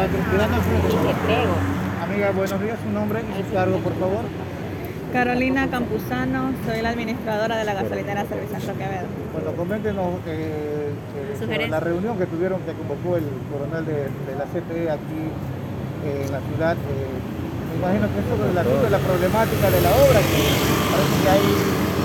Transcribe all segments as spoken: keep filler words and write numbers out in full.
respirando al frente. Y te pego. Amiga, buenos días, su nombre y su cargo, por favor. Carolina Campuzano, soy la administradora de la gasolinera Servicentro Quevedo. Bueno, coméntenos eh, eh, sobre la reunión que tuvieron, que convocó el coronel de, de la C T E aquí eh, en la ciudad. Eh, me imagino que es sobre el asunto de la problemática de la obra, que parece que hay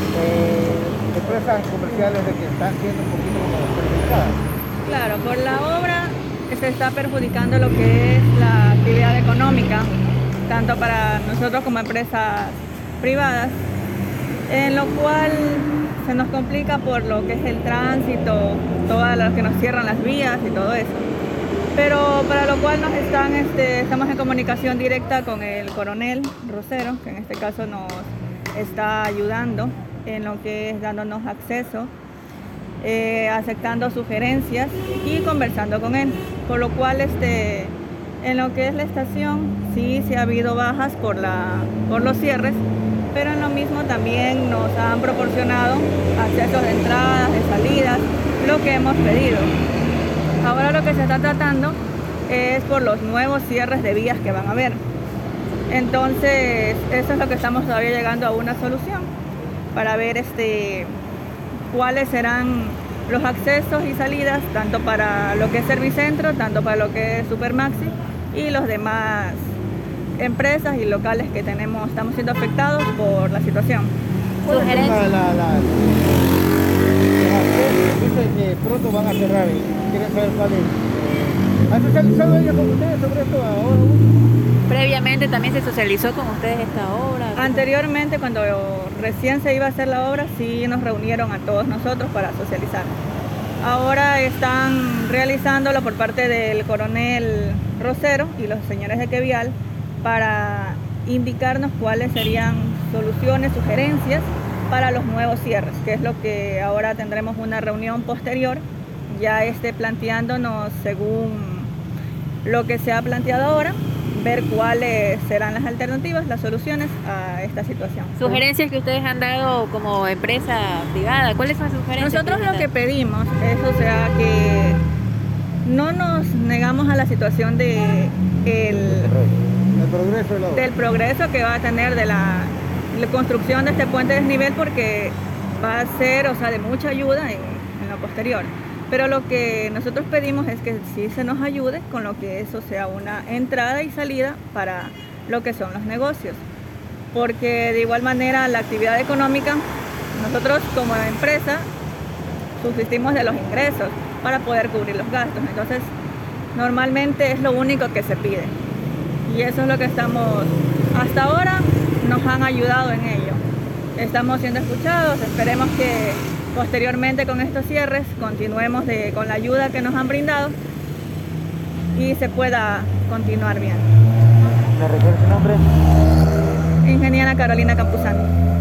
eh, empresas comerciales de que están siendo un poquito como perjudicadas. Claro, por la obra se está perjudicando lo que es la actividad económica, tanto para nosotros como empresas privadas, en lo cual se nos complica por lo que es el tránsito, todas las que nos cierran las vías y todo eso. Pero para lo cual nos están, este, estamos en comunicación directa con el coronel Rosero, que en este caso nos está ayudando en lo que es dándonos acceso, eh, aceptando sugerencias y conversando con él. Por lo cual este, en lo que es la estación sí, sí ha habido bajas por, la, por los cierres, pero en lo mismo también nos han proporcionado accesos de entradas, de salidas, lo que hemos pedido. Ahora lo que se está tratando es por los nuevos cierres de vías que van a haber. Entonces, eso es lo que estamos todavía llegando a una solución para ver este, cuáles serán los accesos y salidas, tanto para lo que es Servicentro, tanto para lo que es Supermaxi y los demás empresas y locales que tenemos, estamos siendo afectados por la situación. Sugerencia. La, la, la, los accesos dicen que pronto van a cerrar y quieren saber cuál es. ¿Han socializado ellos con ustedes sobre esto ahora? Previamente también se socializó con ustedes esta obra. Anteriormente, cuando recién se iba a hacer la obra, sí nos reunieron a todos nosotros para socializar. Ahora están realizándolo por parte del coronel Rosero y los señores de Quevial para indicarnos cuáles serían soluciones, sugerencias para los nuevos cierres, que es lo que ahora tendremos una reunión posterior, ya esté planteándonos según lo que se ha planteado ahora, ver cuáles serán las alternativas, las soluciones a esta situación. Sugerencias que ustedes han dado como empresa privada, ¿cuáles son las sugerencias? Nosotros que lo que pedimos es, o sea, que no nos negamos a la situación de el, El progreso de la obra. del progreso que va a tener de la, la construcción de este puente de desnivel, porque va a ser, o sea, de mucha ayuda en, en lo posterior. Pero lo que nosotros pedimos es que sí se nos ayude con lo que eso sea una entrada y salida para lo que son los negocios. Porque de igual manera la actividad económica, nosotros como empresa subsistimos de los ingresos para poder cubrir los gastos. Entonces, normalmente es lo único que se pide. Y eso es lo que estamos, hasta ahora nos han ayudado en ello. Estamos siendo escuchados, esperemos que posteriormente con estos cierres continuemos de, con la ayuda que nos han brindado y se pueda continuar bien. ¿Me recuerda su nombre? Ingeniera Carolina Campuzano.